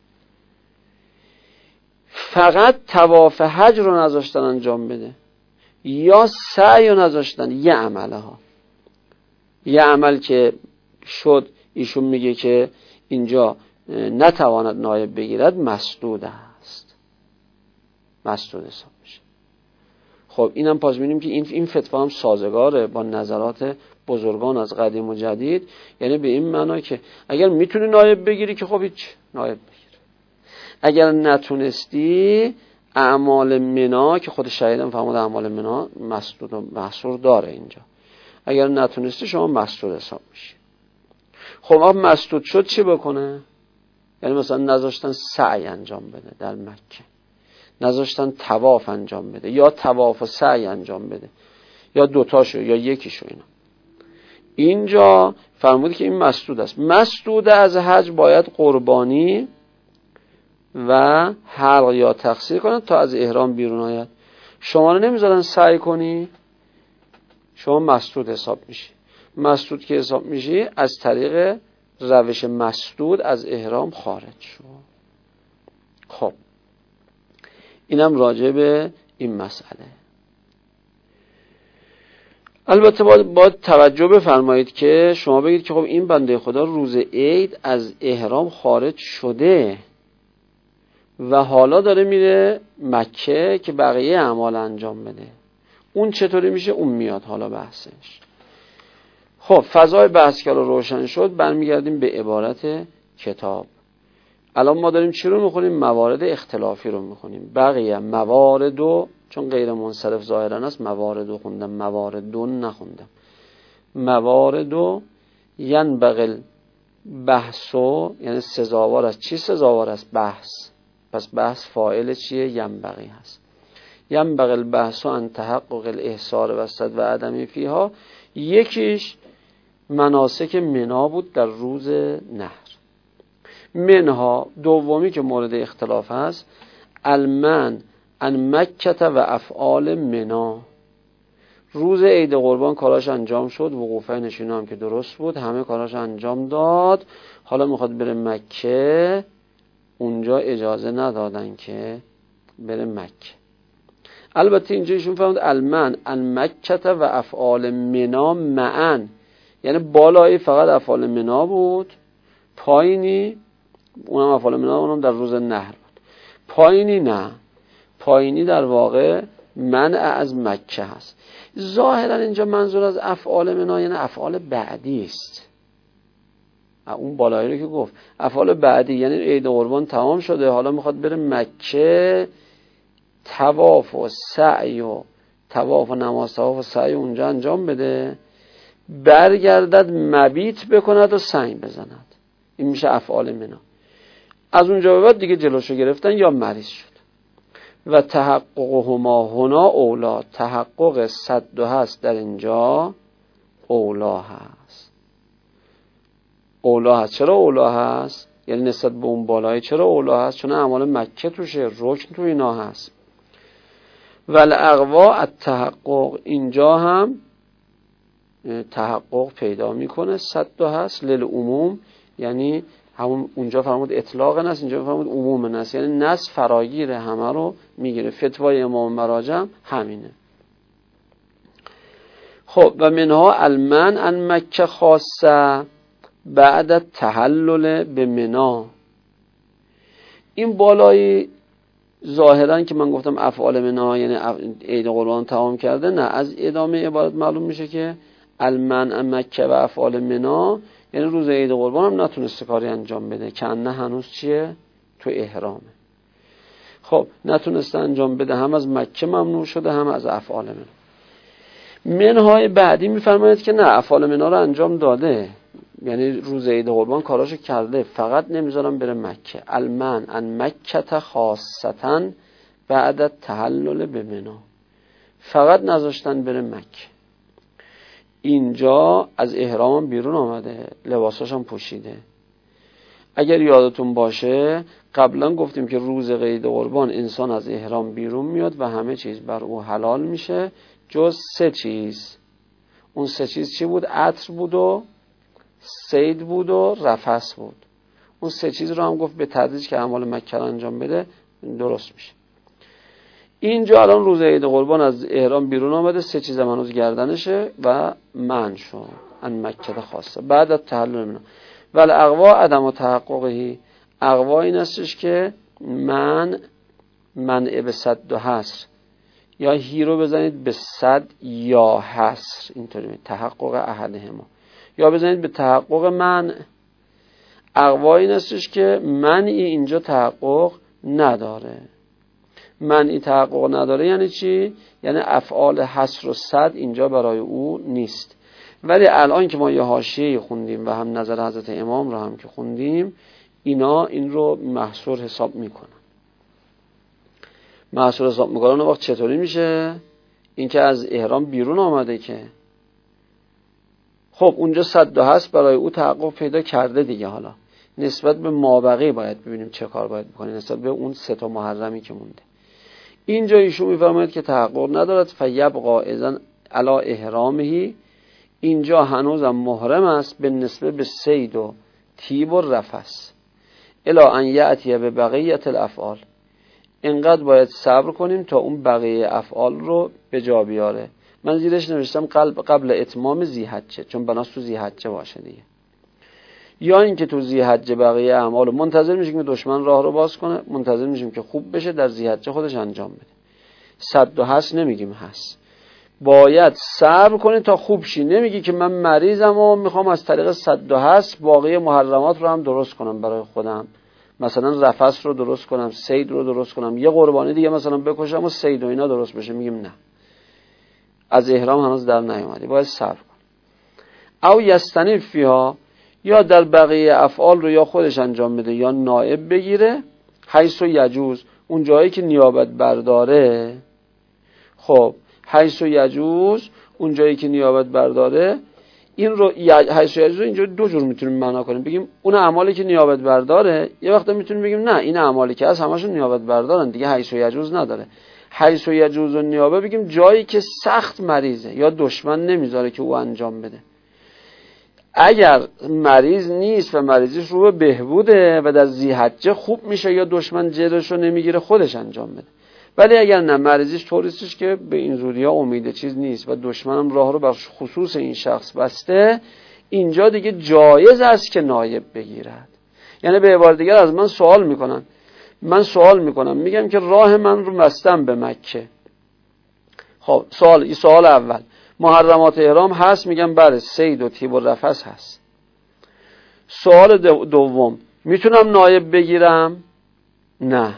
فقط طواف حج رو نذاشتن انجام بده، یا سعی رو نذاشتن. یه عمله ها، یه عمل که شد ایشون میگه که اینجا نتواند نایب بگیرد مسدود است، مسدود حساب میشه. خب اینم پس می‌بینیم که این این فتوا هم سازگاره با نظرات بزرگان از قدیم و جدید، یعنی به این معنا که اگر میتونی نایب بگیری که خب هیچ، نایب بگیر. اگر نتونستی اعمال منا که خود شهیدم فرمود اعمال منا مسدود و محصور داره اینجا، اگر نتونستی شما مسدود حساب میشی. خب آب مسدود شد چی بکنه؟ یعنی مثلا نذاشتن سعی انجام بده در مکه، نذاشتن طواف انجام بده یا طواف و سعی انجام بده یا دوتاشو یا یکیشو. اینا اینجا فرمودی که این مسدود است. مسدود از حج باید قربانی و حلق یا تقصیر کنن تا از احرام بیرون آید. شما رو نمیذارن سعی کنی، شما مسدود حساب میشی. مسدود که حساب میشی از طریق روش مسدود از احرام خارج شو. خب اینم راجع به این مسئله. البته باید, باید توجه بفرمایید که شما بگید که خب این بنده خدا روز عید از احرام خارج شده و حالا داره میره مکه که بقیه اعمال انجام بده، اون چطوری میشه؟ اون میاد حالا بحثش. خب فضای بحث که رو روشن شد، برمیگردیم به عبارت کتاب. الان ما داریم چی رو میخونیم؟ موارد اختلافی رو میخونیم. بقیه مواردو چون غیر منصرف ظاهرا است مواردو خوندم، مواردون نخوندم. مواردو ینبغی بحثو یعنی سزاوار است. چی سزاوار است؟ بحث. پس بحث فاعل چیه؟ ینبغی هست. ینبغی البحث عن تحقق الاحصار و صد و عدم فیها. یکیش مناسک منا بود در روز نحر. منها دومی که مورد اختلاف هست المن ان مکه و افعال منا. روز عید قربان کاراش انجام شد، وقوفه نشینا هم که درست بود، همه کاراش انجام داد، حالا میخواد بره مکه، اونجا اجازه ندادن که بره مکه. البته اینجا ایشون فرمود المن ان مکه و افعال منا معن، یعنی بالایی فقط افعال منا بود، پایینی اونم افعال منا اونم در روز نحر بود، پایینی نه، پایینی در واقع منع از مکه هست. ظاهرا اینجا منظور از افعال منا یعنی افعال بعدی است. اون بالایی رو که گفت افعال بعدی یعنی عید قربان تمام شده، حالا میخواد بره مکه، طواف و سعی و طواف و نماز طواف و سعی اونجا انجام بده، برگردد مبیت بکند و سعی بزند. این میشه افعال منا. از اونجا به بعد دیگه جلوشو گرفتن یا مریض شد. و تحققهما هنا اولا، تحقق صد هست در اینجا اولا هست. اولا هست. چرا اولا هست؟ یعنی نسبت به اون بالایی چرا اولا هست؟ چون اعمال مکه توشه، رکن تو اینا هست. والاقوا التحقق، اینجا هم تحقق پیدا میکنه. صد هست للعموم، یعنی همون اونجا فرمود اطلاق نص، اینجا فرمود عموم نص، یعنی نص فراگیر همه رو میگیره. فتوای امام مراجع همینه. خب و منها المن ان مکه خاصه بعد تحلل به منا. این بالایی ظاهرا که من گفتم افعال منا یعنی عید قربان تمام کرده، نه، از ادامه عبارت معلوم میشه که المن ان مکه و افعال منا یعنی روز عید قربان هم نتونسته کاری انجام بده، که نه هنوز چیه؟ تو احرامه. خب نتونسته انجام بده، هم از مکه ممنوع شده هم از افعال منا. منهای بعدی میفرماید که نه، افعال منا رو انجام داده، یعنی روز عید قربان کاراشو کرده، فقط نمیذارم بره مکه. المن ان مکه خاصتا بعد تحلل به منا، فقط نذاشتن بره مکه. اینجا از احرام بیرون آمده، لباساش هم پوشیده. اگر یادتون باشه قبلا گفتیم که روز عید قربان انسان از احرام بیرون میاد و همه چیز بر او حلال میشه جز سه چیز. اون سه چیز چی بود؟ عطر بود و صید بود و رفث بود. اون سه چیز رو هم گفت به تدریج که اعمال مکه رو انجام بده درست میشه. اینجا الان روز عید قربان از احرام بیرون آمده، سه چیز هم هنوز گردنشه و من شو ان مکه خاصه بعد از تحلل منا. ولی اقوا عدم تحققی، اقوا این استش که من منع به صد و حصر، یا هی رو بزنید به صد یا حصر، اینطوری تحقق احدهما، یا بزنید به تحقق من. اقوا این استش که منعی اینجا تحقق نداره. منعی تحقق نداره یعنی چی؟ یعنی افعال حصر و صد اینجا برای او نیست. ولی الان که ما یه حاشیه خوندیم و هم نظر حضرت امام رو هم که خوندیم، اینا این رو محصور حساب میکنن. محصور حساب میکنن اون وقت چطوری میشه؟ این که از احرام بیرون آمده که خب اونجا صد و هست برای او تحقق پیدا کرده دیگه. حالا نسبت به مابقی باید ببینیم چه کار باید بکنیم نسبت به اون سه تا محرمی که مونده. اینجا ایشون میفرماید که تحقق ندارد، فیبقا اذن علی احرامه، اینجا هنوزم محرم است به نسبت به صید و تیب و رفث. الی ان یأتی به بقیت الافعال، اینقدر باید صبر کنیم تا اون بقیه افعال رو به جا بیاره. من زیرش نوشتم قبل قبل اتمام ذی‌حجه، چون بناس تو ذی‌حجه باشه دیگه. یا اینکه تو ذی‌حجه بقیه اعمال منتظر میشیم که دشمن راه رو باز کنه، منتظر میشیم که خوب بشه، در ذی‌حجه خودش انجام بده. صد و هست نمیگیم هست، باید صبر کنی تا خوب شی. نمیگی که من مریضم و میخوام از طریق صد و هست باقی محرمات رو هم درست کنم برای خودم، مثلا رفث رو درست کنم، صید رو درست کنم، یه قربانی دیگه مثلا بکشم و صید و اینا درست بشه. میگیم نه، از احرام هنوز در نیومدی، باید صبر کن. او یستنی فیها، یا در بقیه افعال رو یا خودش انجام بده یا نائب بگیره. حیث و یجوز، اون جایی که نیابت برداره. خب حیث و یجوز، اون جایی که نیابت برداره، این رو حیث و یجوز اینجا دو جور میتونیم معنا کنیم. بگیم اون اعمالی که نیابت برداره، یه وقتا میتونیم بگیم نه این اعمالی که هست همشون نیابت بردارن دیگه، حیث و یجوز نداره. حیث و یجوز و نیابه بگیم جایی که سخت مریضه یا دشمن نمیذاره که او انجام بده. اگر مریض نیست و مریضیش رو به بهبوده و در ذی‌حجه خوب میشه یا دشمن جلوشو نمیگیره، خودش انجام بده. ولی اگر نه، مریضیش طوریستش که به این زودی ها امید چیز نیست و دشمنم راه رو بر خصوص این شخص بسته، اینجا دیگه جایز است که نایب بگیرد. یعنی به عبارت دیگر از من سوال میکنن، من سوال میکنم میگم که راه من رو بستم به مکه. خب سوال این سوال اول، محرمات احرام هست؟ میگم بله، صید و تیب و رفث هست. سوال دوم، میتونم نایب بگیرم؟ نه،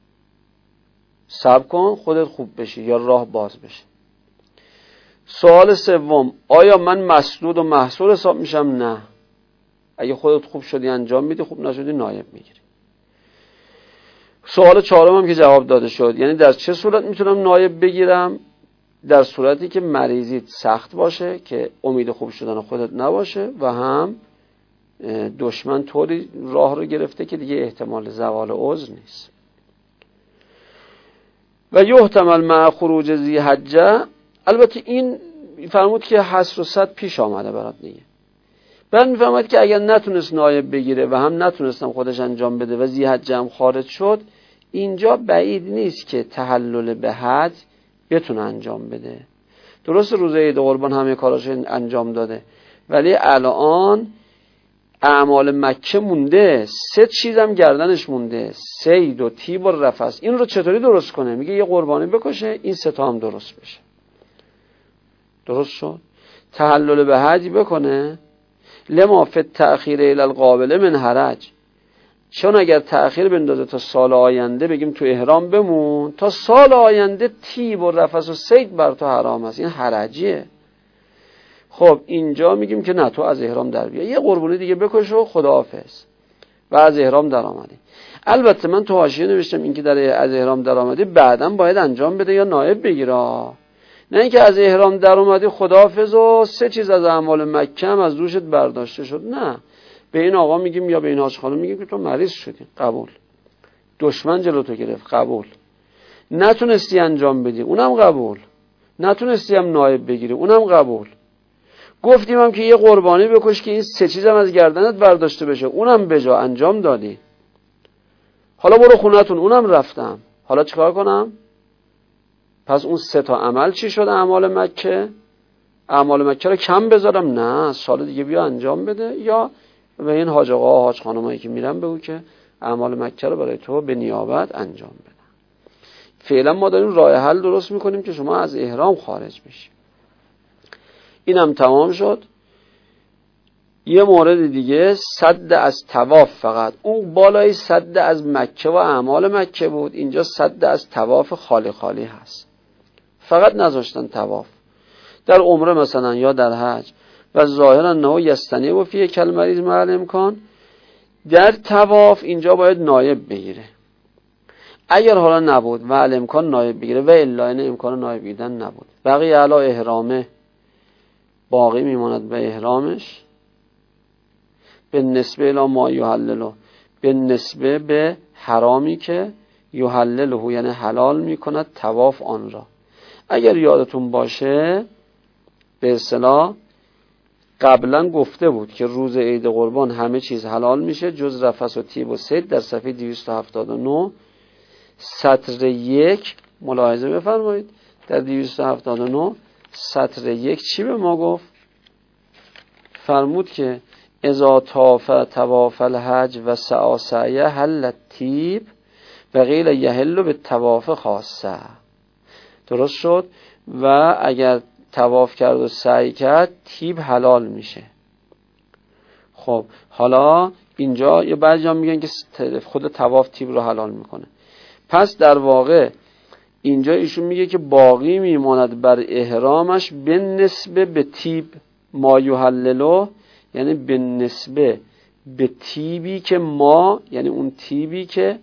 صبر کن خودت خوب بشی یا راه باز بشه. سوال سوم، آیا من مسدود و محصور حساب میشم؟ نه، اگه خودت خوب شدی انجام میدی، خوب نشدی نایب میگیری. سوال چهارم هم که جواب داده شد، یعنی در چه صورت میتونم نایب بگیرم؟ در صورتی که مریضیت سخت باشه که امید خوب شدن خودت نباشه و هم دشمن طوری راه رو گرفته که دیگه احتمال زوال عذر نیست. و یحتمل مع خروج ذی‌حجه، البته این فرمود که حصر و صد پیش آمده برات دیگه. بعد میفهمد که اگر نتونست نایب بگیره و هم نتونستم خودش انجام بده و ذی حج هم خارج شد، اینجا بعید نیست که تحلل به حج بتونه انجام بده. درست روز عید قربان همه کاراش انجام داده، ولی الان اعمال مکه مونده، سه چیزم گردنش مونده، صید و تیب و رفث. این رو چطوری درست کنه؟ میگه یه قربانی بکشه، این سه تا هم درست بشه. درست شد. تحلل به حج بکنه، لما فی التأخیر الی القابل من حرج، چون اگر تأخیر بندازه تا سال آینده بگیم تو احرام بمون، تا سال آینده تیب و رفث و صید بر تو حرام است، این حرجیه. خب اینجا میگیم که نه، تو از احرام در بیا، یه قربانی دیگه بکش و خداحافظ و از احرام در آمدی. البته من تو حاشیه نوشتم این که در از احرام در آمدی بعداً باید انجام بده یا نایب بگیره، نه اینکه از احرام در اومدی خداحافظ و سه چیز از اعمال مکه هم از دوشت برداشته شد. نه، به این آقا میگیم یا به این حاج خانم میگیم که تو مریض شدی، قبول. دشمن جلو تو گرفت، قبول. نتونستی انجام بدی، اونم قبول. نتونستی هم نایب بگیری، اونم قبول. گفتیم هم که یه قربانی بکش که این سه چیزم از گردنت برداشته بشه، اونم به جا انجام دادی. حالا برو خونتون، اونم رفتم، حالا چیکار کنم؟ پس اون سه تا عمل چی شد؟ اعمال مکه. اعمال مکه رو کم بذارم؟ نه، سال دیگه بیا انجام بده، یا به این حاج آقا حاج خانمایی که میرن بگو که اعمال مکه رو برای تو به نیابت انجام بدن. فعلا ما داریم راه حل درست میکنیم که شما از احرام خارج بشی. اینم تمام شد. یه مورد دیگه صد از طواف، فقط اون بالای صد از مکه و اعمال مکه بود، اینجا صد از طواف خالی خالی هست، فقط نذاشتن طواف. در عمره مثلا یا در حج و ظاهرا نه یستنی و فیه کل مریض مع امکان، در طواف اینجا باید نایب بگیره. اگر حالا نبود و امکان نایب بگیره و الا این امکان نایب بگیرن نبود، بقیه علا احرامه باقی میماند به احرامش، به نسبه الا ما یحللو، به نسبه به حرامی که یحللو یعنی حلال میکند طواف آن را. اگر یادتون باشه به اصطلاح قبلا گفته بود که روز عید قربان همه چیز حلال میشه جز رفث و تیب و صید، در صفحه دویست و هفتاد و نه سطر یک ملاحظه بفرمایید. در دویست و هفتاد و نه سطر یک چی به ما گفت؟ فرمود که اذا طاف طواف الحج و سعی سعی حل التیب و قیل یحل به طواف خاصه. درست شد. و اگر طواف کرد و سعی کرد تیب حلال میشه. خب حالا اینجا یه بعضی هم میگن که خود طواف تیب رو حلال میکنه. پس در واقع اینجا ایشون میگه که باقی میماند بر احرامش به نسبه به تیب ما یحللو، یعنی به نسبه به تیبی که ما، یعنی اون تیبی که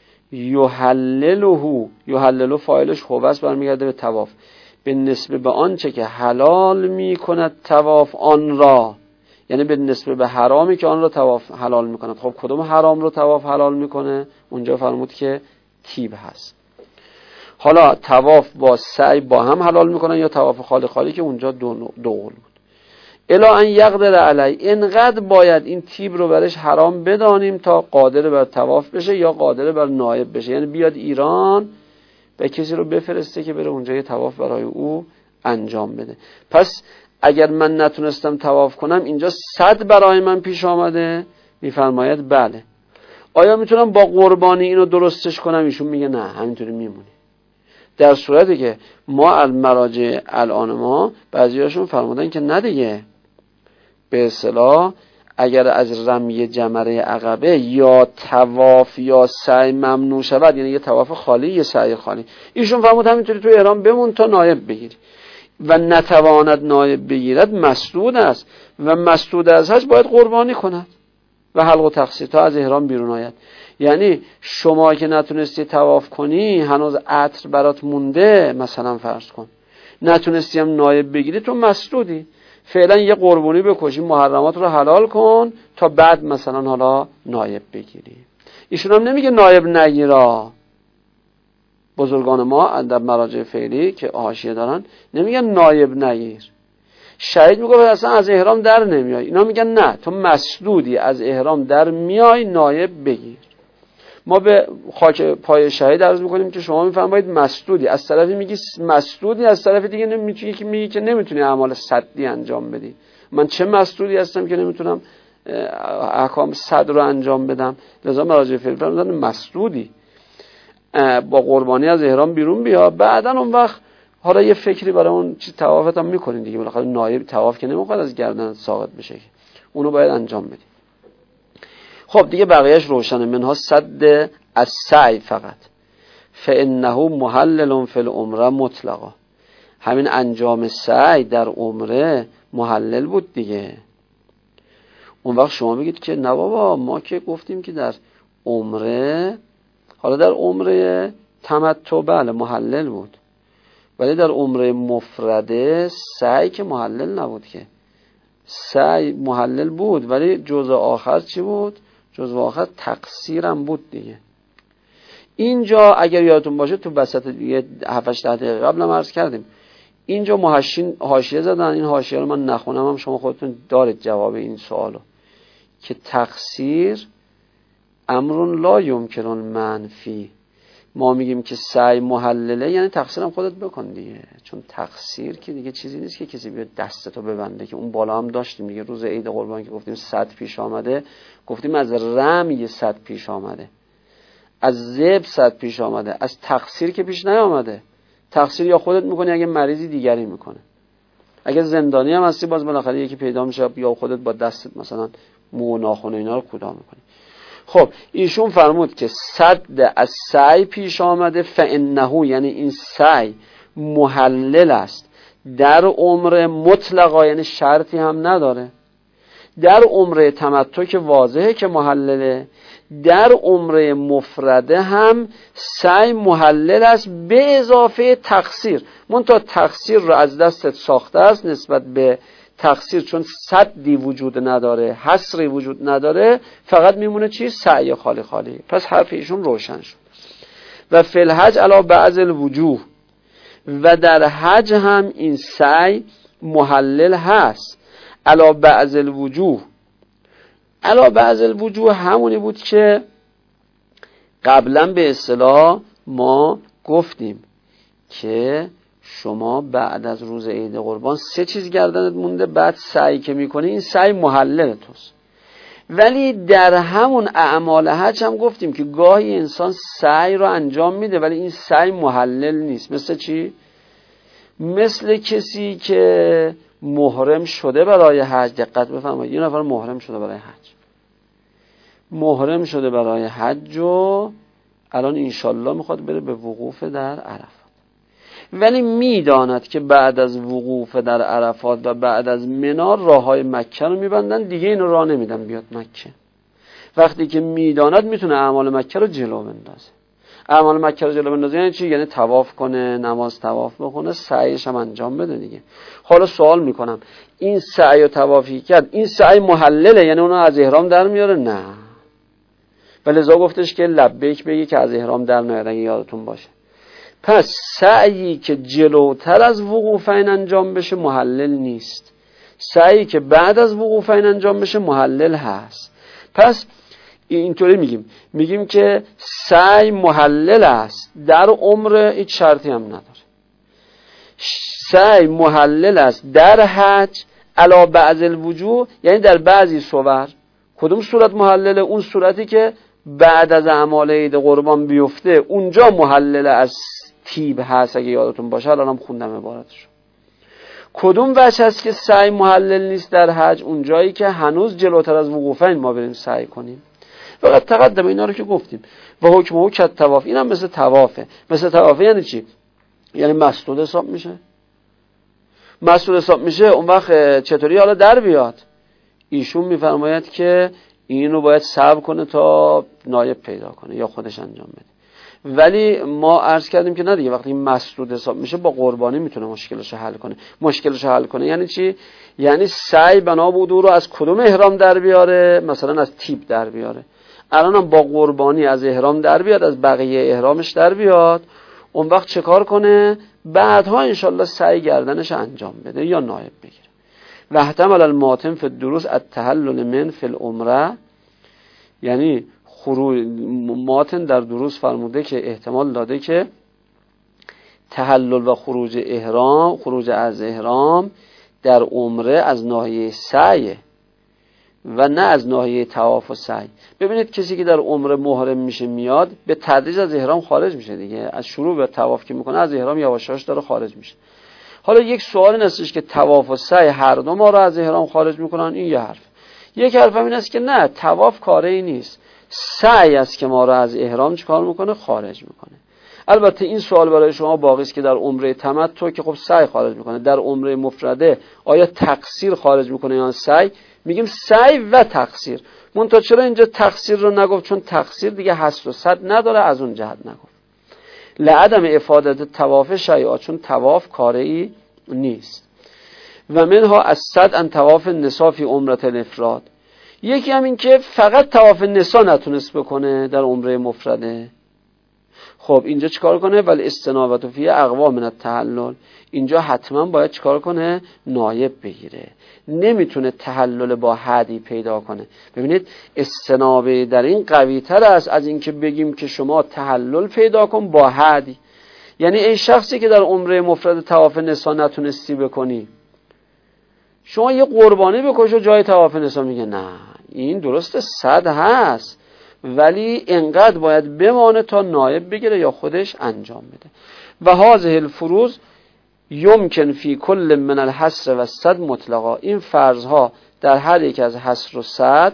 یحللو، یحللو فاعلش هوست برمیگرده به طواف، به نسبه به آنچه که حلال میکند طواف آن را، یعنی به نسبه به حرامی که آن را طواف حلال میکند. خب کدوم حرام رو طواف حلال میکنه؟ اونجا فرمود که تیب هست. حالا طواف با سعی با هم حلال میکنن یا طواف خالی خالی که اونجا دو, دو قول بود. الا ان یقدر علی، اینقدر باید این تیب رو برش حرام بدانیم تا قادر بر طواف بشه یا قادر بر نایب بشه، یعنی بیاد ایران به کسی رو بفرسته که بره اونجا یه طواف برای او انجام بده. پس اگر من نتونستم طواف کنم اینجا صد برای من پیش آمده، میفرماید بله. آیا میتونم با قربانی اینو درستش کنم؟ ایشون میگه نه، همینطوری میمونی. در صورتی که ما المراجع الان ما بعضیاشون فرمودن که نه دیگه، به اصطلاح اگر از رمی جمره عقبه یا طواف یا سعی ممنوع شود، یعنی یه طواف خالی یه سعی خالی، ایشون فرمود همینطوری تو احرام بمون تا نایب بگیری. و نتواند نایب بگیرد مسدود است و مسدود از حج باید قربانی کند و حلق و تقصیر تا از احرام بیرون آید. یعنی شما که نتونستی طواف کنی، هنوز عطر برات مونده، مثلا فرض کن نتونستی هم نایب بگیری، تو مسدودی. فعلا یه قربانی بکشی، محرمات رو حلال کن تا بعد مثلا حالا نایب بگیری. ایشون هم نمیگه نایب نگیرا. بزرگان ما در مراجع فعلی که حاشیه دارن نمیگن نایب نگیر، شهید میگه اصلا از احرام در نمیای. اینا میگن نه، تو مسدودی، از احرام در میای، نایب بگیر. ما به خاک پای شهید عرض میکنیم که شما میفرمایید مسدودی، از طرفی میگی مسدودی، از طرف دیگه نمیتونی که میگی که نمیتونی اعمال صدی انجام بدی. من چه مسدودی هستم که نمیتونم احکام صد رو انجام بدم؟ لذا مراجع فقهی فرمودن مسدودی، با قربانی از احرام بیرون بیا، بعدن اون وقت حالا یه فکری برای اون چیز طوافت هم میکنین دیگه. بالاخره نایب طواف که نمیخواد از گردن ساقط بشه که اونو باید انجام بدی. خب دیگه بقیهش روشنه. منها صد السعی فقط فانه محلل فی العمره مطلقا. همین انجام سعی در عمره محلل بود دیگه. اون وقت شما بگید که نه بابا، ما که گفتیم که در عمره، حالا در عمره تمتع بله محلل بود، ولی در عمره مفرده سعی که محلل نبود که. سعی محلل بود ولی جزء آخر چی بود؟ جزء آخر تقصیرم بود دیگه. اینجا اگر یادتون باشه تو وسط دیگه هفت هشت دقیقه قبل هم عرض کردیم، اینجا محشین حاشیه زدن، این حاشیه رو من نخونم، هم شما خودتون دارید جواب این سوالو، که تقصیر امرون لا یمکن منفی. ما میگیم که سعی محلله، یعنی تقصیرم خودت بکن دیگه، چون تقصیر که دیگه چیزی نیست که کسی بیاد دستتو ببنده، که اون بالا هم داشتیم دیگه. روز عید قربان که گفتیم صد پیش آمده، گفتیم از رمی صد پیش آمده، از ذبح صد پیش آمده، از تقصیر که پیش نیامده. تقصیر یا خودت میکنی اگه مریضی دیگری میکنه، اگه زندانی هم هستی باز بالاخره یکی پیدا میشه، یا خودت با دستت مثلا مو و ناخن اینا رو کوتاه میکنی. خب ایشون فرمود که صد از سعی پیش آمده، فانه یعنی این سعی محلل است در عمره مطلقا، یعنی شرطی هم نداره. در عمره تمتع که واضحه که محلله، در عمره مفرده هم سعی محلل است به اضافه تقصیر. منتها تقصیر رو از دستت ساخته است نسبت به تقصیر، چون صدی وجود نداره، حصری وجود نداره، فقط میمونه چی؟ سعی خالی خالی. پس حرف ایشون روشن شد. و فی الحج علی بعض الوجوه، و در حج هم این سعی محلل هست. علی بعض الوجوه، علی بعض الوجوه همونی بود که قبلا به اصطلاح ما گفتیم که شما بعد از روز عید قربان سه چیز گردنت مونده، بعد سعی که میکنی این سعی محلل توست. ولی در همون اعمال حج هم گفتیم که گاهی انسان سعی رو انجام میده ولی این سعی محلل نیست. مثل چی؟ مثل کسی که محرم شده برای حج. دقت بفرمایید، یه نفر محرم شده برای حج، محرم شده برای حج و الان انشالله میخواد بره به وقوف در عرفات، ولی میداند که بعد از وقوف در عرفات و بعد از منی راههای مکه رو میبندن، دیگه اینو راه نمیدن بیاد مکه. وقتی که میداند میتونه اعمال مکه رو جلو بندازه. اعمال مکه رو جلو بندازه یعنی چی؟ یعنی طواف کنه، نماز طواف بخونه، سعیش هم انجام بده دیگه. حالا سوال میکنم، این سعی و طوافی کرد، این سعی محلله یعنی اونو از احرام در میاره؟ نه. ولذا گفتش که لبیک بگی که از احرام در نیاد، اگه یادتون باشه. پس سعی که جلوتر از وقوفین انجام بشه محلل نیست، سعی که بعد از وقوفین انجام بشه محلل هست. پس اینطوری میگیم میگیم که سعی محلل است در عمره، هیچ شرطی هم نداره. سعی محلل است در حج علی بعض الوجوه، یعنی در بعضی صور. کدوم صورت محلله؟ اون صورتی که بعد از اعمال عید قربان بیفته، اونجا محلل از تیب هست اگه یادتون باشه. الان هم خوندم عبارتشو. کدوم وجه هست که سعی محلل نیست در حج؟ اونجایی که هنوز جلوتر از وقوفین ما بریم سعی کنیم. فقط تقدم اینا رو که گفتیم. و حکمه کت طواف، این هم مثل طوافه. مثل طوافه یعنی چی؟ یعنی مسدود حساب میشه. مسدود حساب میشه اون وقت چطوری حالا در بیاد؟ ایشون میفرماید که اینو باید صبر کنه تا نایب پیدا کنه یا خودش انجام بده. ولی ما عرض کردیم که نه دیگه، وقتی مسدود حساب میشه با قربانی میتونه مشکلش رو حل کنه. مشکلش رو حل کنه یعنی چی؟ یعنی سعی بنا بود او رو از کدوم احرام در بیاره؟ مثلا از تیب در بیاره. الانم با قربانی از احرام در بیاد، از بقیه احرامش در بیاد. اون وقت چه کار کنه؟ بعدها انشالله سعی گردنش انجام بده یا نایب بگیره. و احتمال الماتن فی الدروس التحلل من فی العمره، یعنی خروج ماتن در دروس فرموده که احتمال داده که تحلل و خروج احرام، خروج از احرام در عمره از ناحیه سعی و نه از ناحیه طواف و سعی. ببینید کسی که در عمره محرم میشه میاد به تدریج از احرام خارج میشه دیگه، از شروع به طواف که میکنه از احرام یواش یواش داره خارج میشه. حالا یک سوال این هستش که طواف و سعی هر دو ما رو از احرام خارج میکنن، این یه حرف. یک حرف هم این است که نه، طواف کاره ای نیست، سعی است که ما رو از احرام چیکار میکنه؟ خارج میکنه. البته این سوال برای شما باقی است که در عمره تمتع که خب سعی خارج میکنه، در عمره مفرده آیا تقصیر خارج میکنه یا سعی؟ میگیم سعی و تقصیر. منتها چرا اینجا تقصیر رو نگفت؟ چون تقصیر دیگه حصر و صد نداره، از اون جهت نگفت. لعدم افادت طواف شیعه، چون طواف کاری نیست. و منها از صد ان طواف النساء فی عمره الافراد. یکی هم این که فقط طواف نساء نتونست بکنه در عمره مفرده. خب اینجا چیکار کنه؟ ولی استنابت فی اقوا من التحلل، اینجا حتما باید چیکار کنه؟ نایب بگیره. نمیتونه تحلل با حدی پیدا کنه. ببینید استنابه در این قوی تر است از اینکه بگیم که شما تحلل پیدا کن با حدی. یعنی این شخصی که در عمره مفرد طواف نساء نتونستی بکنی، شما یه قربانی بکش و جای طواف نساء، میگه نه این درسته صد هست ولی انقدر باید بمانه تا نایب بگیره یا خودش انجام بده. و هذه الفروض یمکن فی کل من الحصر و صد مطلقا. این فرضها در هر یک از حصر و صد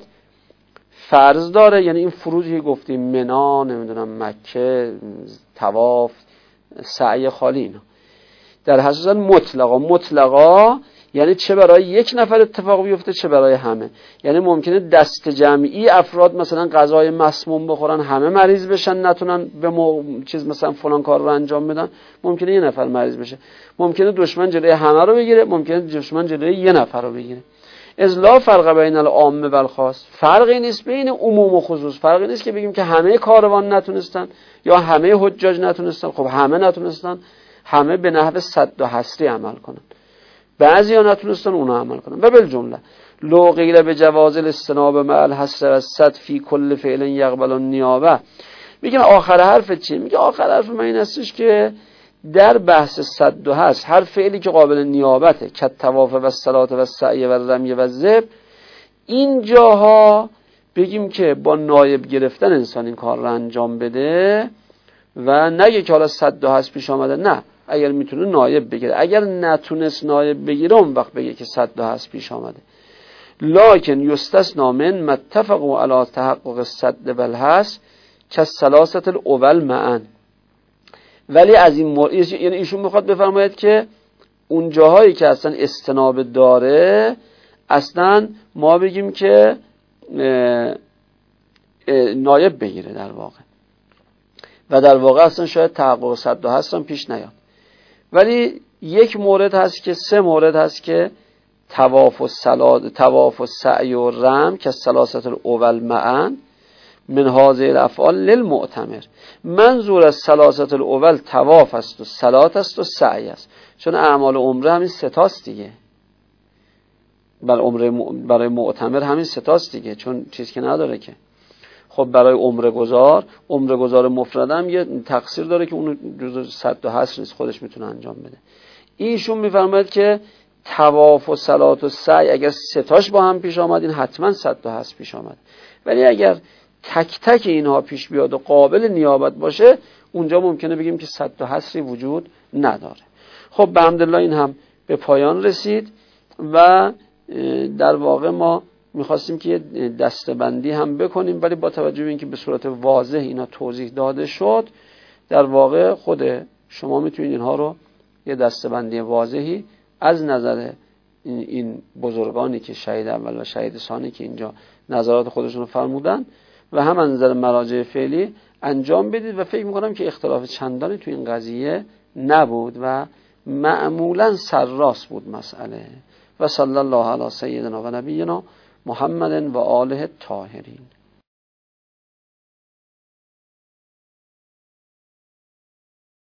فرض داره، یعنی این فروضی که گفتیم منا، نمیدونم مکه، طواف، سعی خالی، اینا در حصر و صد مطلقا. مطلقا یعنی چه برای یک نفر اتفاق بیفته چه برای همه. یعنی ممکنه دست جمعی افراد مثلا غذای مسموم بخورن، همه مریض بشن، نتونن به مو... چیز مثلا فلان کار رو انجام بدن، ممکنه یه نفر مریض بشه. ممکنه دشمن جلوی همه رو بگیره، ممکنه دشمن جلوی یه نفر رو بگیره. اذ لا فرق بین العام و الخاص، فرقی نیست بین عموم و خصوص. فرقی نیست که بگیم که همه کاروان نتونستن یا همه حجاج نتونستن. خب همه نتونستن، همه به نحو صد و حصری عمل کنن، بعضی ها نتونستن اونا عمل کنن. و بالجمله لو غیر به جواز الاستناب مع الحصر و صد فی کل فعل یقبل النیابه. میگن آخر حرف چیه؟ میگه آخر حرف من این هستش که در بحث صد و هست هر فعلی که قابل نیابته که طواف و صلات و سعی و رمی و ذبح، این جاها بگیم که با نایب گرفتن انسان این کار رو انجام بده و نگه که حالا صد و هست پیش آمده، نه، اگر میتونه نایب بگیره. اگر نتونست نایب بگیره اون وقت بگه که صد و هست پیش آمده. لکن یستثنا من متفقوا علی تحقق الصد والحصر کالثلاثه الاول معا. ولی از این مورد یعنی ایشون میخواد بفرماید که اون جاهایی که اصلا استناب داره اصلا ما بگیم که اه اه نایب بگیره در واقع، و در واقع اصلا شاید تحقق صد و هست هم پیش نیاد. ولی یک مورد هست که سه مورد هست که طواف و صلات، طواف و سعی و رم که ثلاثه الاول معا من هذه الافعال للمعتمر. منظور از ثلاثه الاول طواف است و صلات است و سعی است، چون اعمال عمره همین ستاست دیگه. برای عمره برای معتمر همین ستاست دیگه، چون چیز که نداره که. خب برای عمره گذار، عمره گذار مفرد هم یه تقصیر داره که اون جزء صد و حصر نیست، خودش میتونه انجام بده. ایشون میفرماید که طواف و صلات و سعی اگر ستاش با هم پیش آمد این حتما صد و حصر پیش آمد. ولی اگر تک تک اینها پیش بیاد و قابل نیابت باشه اونجا ممکنه بگیم که صد و حصری وجود نداره. خب به حمدالله این هم به پایان رسید و در واقع ما میخواستیم که یه دستبندی هم بکنیم، ولی با توجه به اینکه به صورت واضح اینا توضیح داده شد، در واقع خود شما میتونید اینها رو یه دستبندی واضحی از نظر این بزرگانی که شهید اول و شهید ثانی که اینجا نظرات خودشون رو فرمودن و هم از نظر مراجع فعلی انجام بدید. و فکر میکنم که اختلاف چندانی تو این قضیه نبود و معمولا سرراست بود مسئله. و صلی الله علی سیدنا و نبینا محمد و آله الطاهرین.